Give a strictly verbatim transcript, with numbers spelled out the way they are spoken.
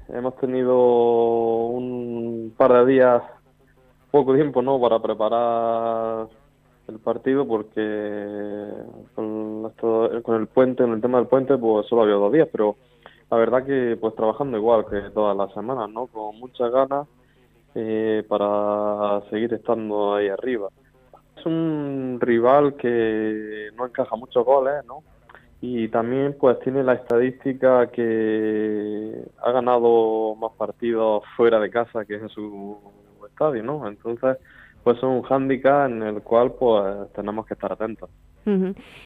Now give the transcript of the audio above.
hemos tenido un par de días, poco tiempo, ¿no?, para preparar el partido, porque con, esto, con el puente, en el tema del puente, pues solo había dos días, pero la verdad que pues trabajando igual que todas las semanas, ¿no?, con muchas ganas eh, para seguir estando ahí arriba. Es un rival que no encaja muchos goles, ¿no? Y también pues tiene la estadística que ha ganado más partidos fuera de casa que en su estadio, ¿no? Entonces, pues es un hándicap en el cual pues tenemos que estar atentos. Ujú.